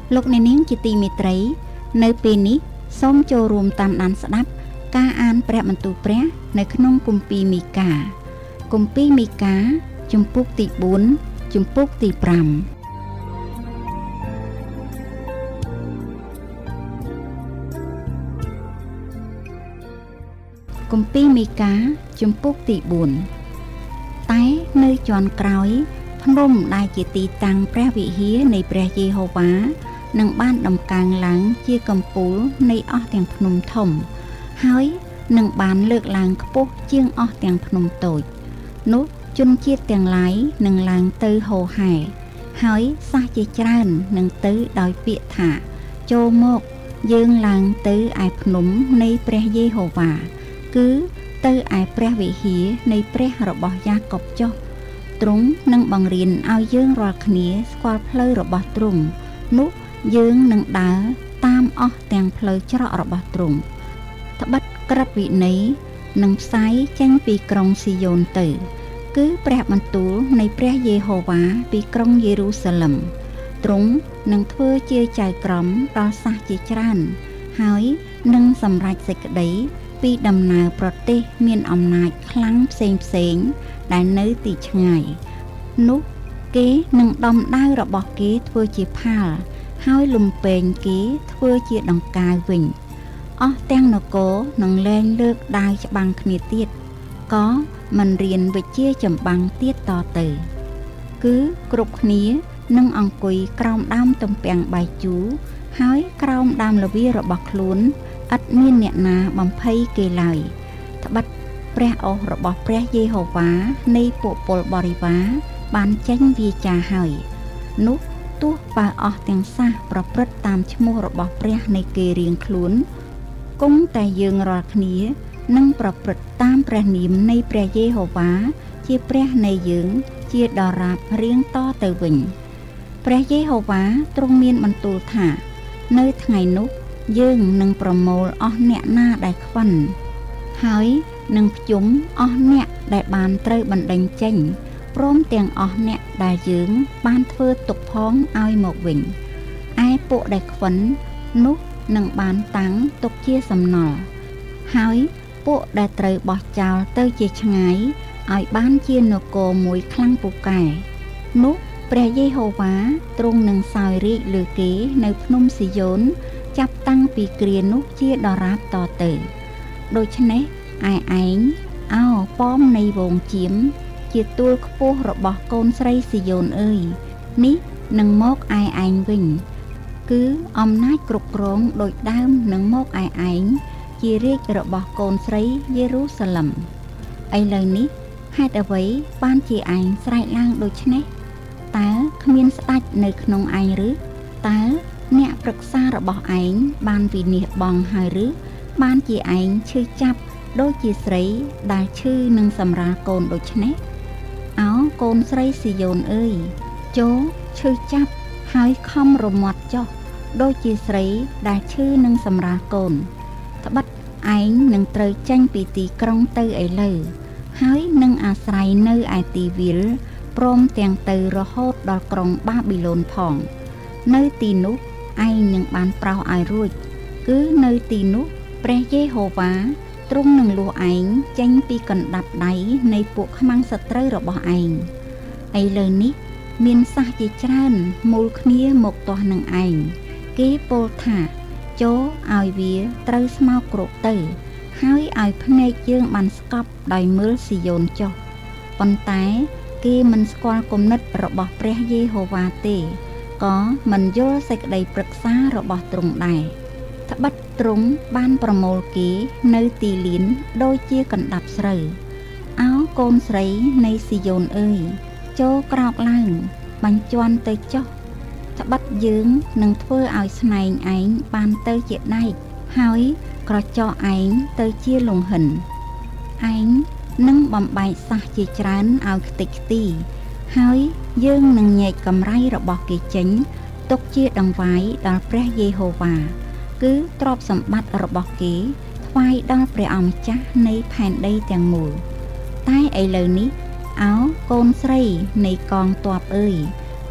លោកអ្នកនាងជាទីមេត្រីនៅពេលនេះសូមចូលរួមតាមដានស្ដាប់ការអានព្រះបន្ទូលព្រះនៅក្នុងគម្ពីរមីកាជំពូកទី4ជំពូកទី5គម្ពីរមីកាជំពូកទី4តែនៅជាន់ក្រោយភ្នំដែលជាទីតាំងព្រះវិហារនៃព្រះយេហូវ៉ានឹងបានដំកើងឡើងជាកំពូលនៃអស់ទាំងភ្នំធំហើយនឹងបានលើកឡើងខ្ពស់ជាងអស់ទាំងភ្នំតូចនោះជនជាតិទាំងឡាយនឹងឡើងទៅហូរហែហើយសះជាច្រើននឹងទៅដោយពាក្យថាចូលមកយើងឡើងទៅឯភ្នំនៃព្រះយេហូវ៉ាគឺទៅឯព្រះវិហារនៃព្រះរបស់យ៉ាកុបចុះទ្រង់នឹងបង្រៀនឲ្យយើងរាល់គ្នាស្គាល់ផ្លូវរបស់ទ្រង់នោះយើងនឹងដើរតាមអស់ទាំងផ្លូវច្រករបស់ទ្រង់ត្បិតក្រឹតវិន័យនឹងផ្សាយចេញពីក្រុងស៊ីយ៉ូនទៅគឺព្រះបន្ទូលនៃព្រះយេហូវ៉ាពីក្រុងយេរូសាឡឹមទ្រង់នឹងធ្វើជាចៅក្រមដល់សះជាច្រើនហើយនឹងសម្រេចសេចក្តីពីដំណើរប្រទេសមានអំណាចខ្លាំងផ្សេងដែលនៅទីឆ្ងាយនោះគេនឹងដំដាវរបស់គេធ្វើជាផាលហើយលំពេងគេធ្វើជាដង្កាយវិញអស់ទាំងនគរនឹងលែងលើកដាវច្បាំងគ្នាទៀតក៏មិនរៀនវិជ្ជាចម្បាំងទៀតតទៅគឺគ្រប់គ្នានឹងអង្គុយក្រោមដើមទំពាំងបាយជូរហើយក្រោមដើមល្វារបស់ខ្លួនឥតមានអ្នកណាបំភ័យគេឡើយត្បិតព្រះអស់របស់ព្រះយេហូវ៉ានៃពួកពលបរិវារបានចេញវាចាហើយនោះទោះបើអស់ទាំងសះប្រព្រឹត្តតាមឈ្មោះរបស់ព្រះនៃគេរៀងខ្លួនគង់តែយើងរាល់គ្នានឹងប្រព្រឹត្តតាមព្រះនាមនៃព្រះយេហូវ៉ាជាព្រះនៃយើងជាដរាបរៀងតទៅវិញព្រះយេហូវ៉ាទ្រង់មានបន្ទូលថានៅថ្ងៃនោះយើងនឹងប្រមូលអស់អ្នកណាដែលខ្វិនហើយនឹងភ្ជុំអស់អ្នកដែលបានត្រូវបណ្ដេញចេញព្រមទាំងអស់អ្នកដែលយើងបានធ្វើទុកផងឲ្យមកវិញឯពួកដែលខ្វិននោះនឹងបានតាំងទុកជាសំណល់ហើយពួកដែលត្រូវបោះចោលទៅជាឆ្ងាយឲ្យបានជានគរមួយខ្លាំងពូកែនោះព្រះយេហូវ៉ាទ្រង់នឹងសោយរាជ្យលើគេនៅភ្នំស៊ីយ៉ូនចាប់តាំងពីគ្រានោះជាដរាបតទៅដូច្នេះឯងអោប៉មនៃវងជៀមជាទួលខ្ពស់របស់កូនស្រីស៊ីយ៉ូនអើយនេះនឹងមកឯងវិញគឺអំណាចគ្រប់គ្រងដូចដើមនឹងមកឯងជារាជរបស់កូនស្រីយេរូសាឡឹមឥឡូវនេះហេតុអ្វីបានជាឯងស្រែកឡើងដូច្នេះតើគ្មានស្ដេចនៅក្នុងឯងឬតើអ្នកប្រឹក្សារបស់ឯងបានវិនិច្ឆ័យបងហើយឬបានជាឯងឈឺចាប់ដូចជាស្រីដែលឈឺនឹងសម្រាលកូនដូច្នេះអោកូនស្រីស៊ីយ៉ូនអើយចូលឈឺចាប់ហើយខំរមាត់ចុះដូចជាស្រីដែលឈឺនឹងសម្រាលកូនត្បិតឯងនឹងត្រូវចេញពីទីក្រុងទៅឥឡូវហើយនឹងអាស្រ័យនៅឯទីវាលព្រមទាំងទៅរហូតដល់ក្រុងបាប៊ីឡូនផងនៅទីនោះឯងនឹងបានប្រោសឲ្យរួចគឺនៅទីនោះព្រះយេហូវ៉ាទ្រង់នឹងលួសឯងចេញពីកណ្ដាប់ដៃនៃពួកខ្មាំងសត្រូវរបស់ឯងឥឡូវនេះមានសះជាច្រើនមូលគ្នាមកទាស់នឹងឯងគេពោលថាចូលឲ្យវាត្រូវស្មោកគ្រោកទៅហើយឲ្យភ្នែកយើងបានស្កប់ដោយមើលស៊ីយ៉ូនចុះប៉ុន្តែគេមិនស្គាល់គំនិតរបស់ព្រះយេហូវ៉ាទេក៏មិនយល់សេចក្តីប្រឹក្សារបស់ទ្រង់ដែរត្បិតទ្រង់បានប្រមូលគេនៅទីលានដូចជាកណ្ដាប់ស្រូវអោកូនស្រីនៃស៊ីយ៉ូនអើយចូលក្រោកឡើងបញ្ជាន់ទៅចុះត្បិតយើងនឹងធ្វើឲ្យស្នែងឯងបានទៅជាដែកហើយក្រចកឯងទៅជាលង្ហិនឯងនឹងបំបែកសះជាច្រើនឲ្យខ្ទេចខ្ទីហើយយើងនឹងញែកកម្រៃរបស់គេចេញទុកជាដង្វាយដល់ព្រះយេហូវ៉ាគឺទ្រព្យសម្បត្តិរបស់គេថ្វាយដល់ព្រះអម្ចាស់នៃផែនដីទាំងមូលតែឥឡូវនេះអោកូនស្រីនៃកងទ័ពអើយ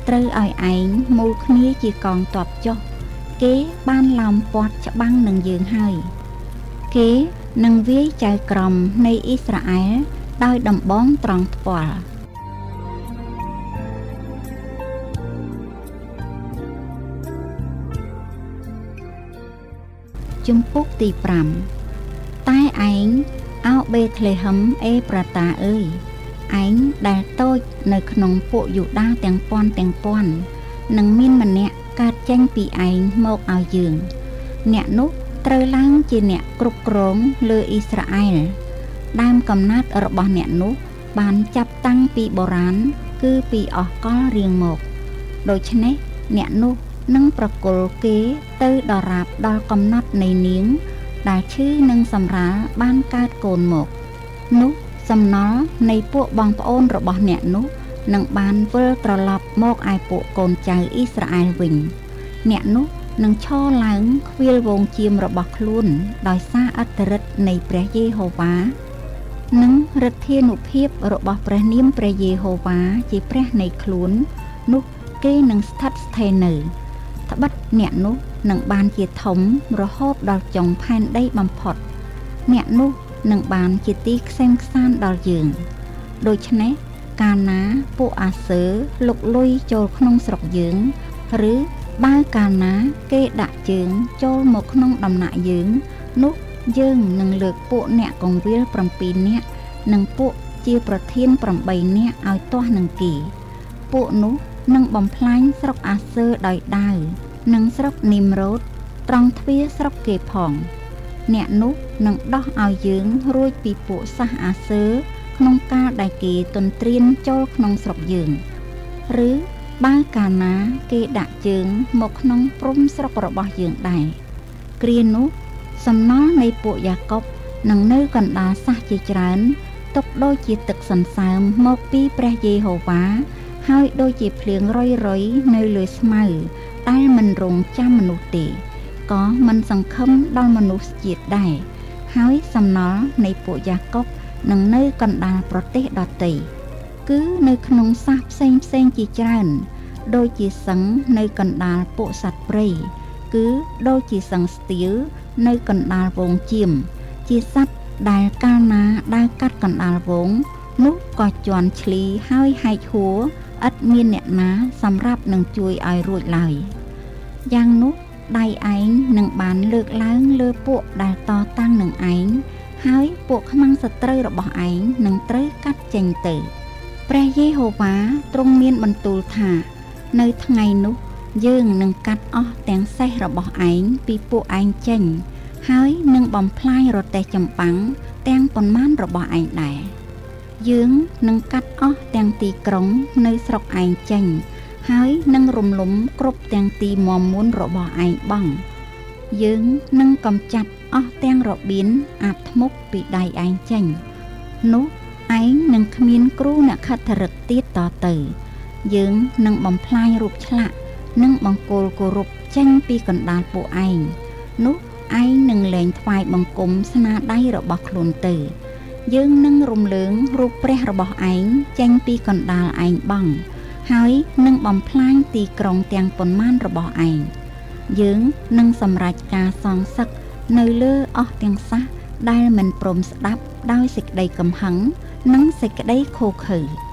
ត្រូវឲ្យឯងមូលគ្នាជាកងទ័ពចុះគេបានឡោមព័ទ្ធច្បាំងនឹងយើងហើយគេនឹងវាយចៅក្រមនៃអ៊ីស្រាអែលដោយដំបងត្រង់ថ្ពាល់ជំពូកទី5តែឯងអោបេធ្លេហឹមអេប្រាតាអើយឯងដែលតូចនៅក្នុងពួកយូដាទាំងពាន់នឹងមានម្នាក់កើតចេញពីឯងមកឲ្យយើងអ្នកនោះត្រូវឡើងជាអ្នកគ្រប់គ្រងលើអ៊ីស្រាអែលដើមកំណើតរបស់អ្នកនោះបានចាប់តាំងពីបុរាណគឺពីអស់កលរៀងមកដូច្នេះអ្នកនោះនឹងប្រគល់គេទៅដរាបដល់កំណត់នៃនាងដែលឈឺនឹងសម្រាលបានកើតកូនមកនោះសំណល់នៃពួកបងប្អូនរបស់អ្នកនោះនឹងបានវិលត្រឡប់មកឯពួកកូនចៅអ៊ីស្រាអែលវិញអ្នកនោះនឹងឈរឡើងខ្វៀលវងជាមរបស់ខ្លួនដោយសារឥទ្ធិឫទ្ធិនៃព្រះយេហូវ៉ានិងឫទ្ធានុភាពរបស់ព្រះនាមព្រះយេហូវ៉ាជាព្រះនៃខ្លួននោះគេនឹងស្ថិតស្ថេរនៅត្បិតអ្នកនោះនឹងបានជាធំរហូតដល់ចុងផែនដីបំផុតអ្នកនោះនឹងបានជាទីខ្សែមខ្សាន្តដល់យើងដូច្នេះកាលណាពួកអាសឺលុកលុយចូលក្នុងស្រុកយើងឬបើកាលណាគេដាក់ជើងចូលមកក្នុងដំណាក់យើងនោះយើងនឹងលើកពួកអ្នកកងវិល7នាក់និងពួកជាប្រធាន8នាក់ឲ្យទាស់នឹងគេពួកនោះនឹងបំផ្លាញស្រុកអាសឺដោយដាវនិងស្រុកនីមរ៉ូតត្រង់ទ្វារស្រុកគេផងអ្នកនោះនឹងដោះឲ្យយើងរួចពីពួកសាសអាសឺក្នុងកាលដែលគេទន្ទ្រានចូលក្នុងស្រុកយើងឬបើកាលណាគេដាក់ជើងមកក្នុងព្រំស្រុករបស់យើងដែរគ្រានោះសំណល់នៃពួកយ៉ាកុបនឹងនៅកណ្ដាលសាសជាច្រើនទុកដូចជាទឹកសន្សើមមកពីព្រះយេហូវ៉ាហើយដូចជាភ្លៀងរយនៅលើស្មៅដែលមិនរងចាំមនុស្សទេក៏មិនសង្ឃឹមដល់មនុស្សជាតិដែរហើយសំណល់នៃពួកយ៉ាកុបនឹងនៅកណ្ដាលប្រទេសដទៃគឺនៅក្នុងសាសផ្សេងជាច្រើនដូចជាសឹងនៅកណ្ដាលពួកសត្វព្រៃគឺដូចជាសឹងស្ទៀវនៅកណ្ដាលវងជៀមជាសត្វដែលកាលណាដើរកាត់កណ្ដាលវងនោះក៏ជន់ឈ្លីហើយហែកហួរឥតមានអ្នកណាសម្រាប់នឹងជួយឲ្យរួចឡើយយ៉ាងនោះដៃឯងនឹងបានលើកឡើងលើពួកដែលតតាំងនឹងឯងហើយពួកខ្មាំងសត្រូវរបស់ឯងនឹងត្រូវកាត់ចេញទៅព្រះយេហូវ៉ាទ្រង់មានបន្ទូលថានៅថ្ងៃនោះយើងនឹងកាត់អស់ទាំងសេះរបស់ឯងពីពួកឯងចេញហើយនឹងបំផ្លាញរទេះចម្បាំងទាំងប៉ុន្មានរបស់ឯងដែរយើងនឹងកាត់អស់ទាំងទីក្រុងនៅស្រុកឯងចេញហើយនឹងរំលំគ្រប់ទាំងទីមមួនរបស់ឯងបង់យើងនឹងកំចាត់អស់ទាំងរបៀនអាបធ្មប់ពីដៃឯងចេញនោះឯងនឹងគ្មានគ្រូអ្នកខិតរឹកទៀតតទៅយើងនឹងបំផ្លាញរូបឆ្លាក់និងបង្គោលគោរពចេញពីកណ្ដាលពួកឯងនោះឯងនឹងលែងថ្វាយបង្គំស្នាដៃរបស់ខ្លួនទៅយើងនឹងរំលើងរូបព្រះរបស់ឯងចេញពីកណ្ដាលឯងបង់ហើយនឹងបំផ្លាញទីក្រុងទាំងប៉ុន្មានរបស់ឯងយើងនឹងសម្រេចការសងសឹកនៅលើអស់ទាំងសាសដែលមិនព្រមស្ដាប់ដោយសេចក្តីកំហឹងនិងសេចក្តីឃោឃៅ